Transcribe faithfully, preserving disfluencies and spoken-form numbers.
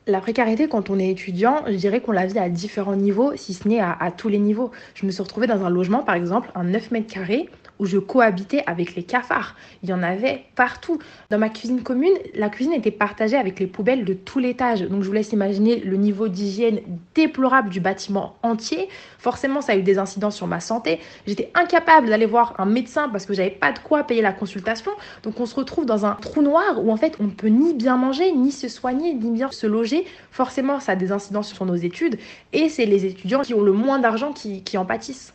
La précarité, quand on est étudiant, je dirais qu'on la vit à différents niveaux, si ce n'est à, à tous les niveaux. Je me suis retrouvée dans un logement, par exemple, un neuf mètres carrés, où je cohabitais avec les cafards. Il y en avait partout. Dans ma cuisine commune, la cuisine était partagée avec les poubelles de tout l'étage. Donc je vous laisse imaginer le niveau d'hygiène déplorable du bâtiment entier. Forcément, ça a eu des incidences sur ma santé. J'étais incapable d'aller voir un médecin parce que j'avais pas de quoi payer la consultation. Donc on se retrouve dans un trou noir où en fait on ne peut ni bien manger, ni se soigner, ni bien se loger. Forcément, ça a des incidences sur nos études et c'est les étudiants qui ont le moins d'argent qui, qui en pâtissent.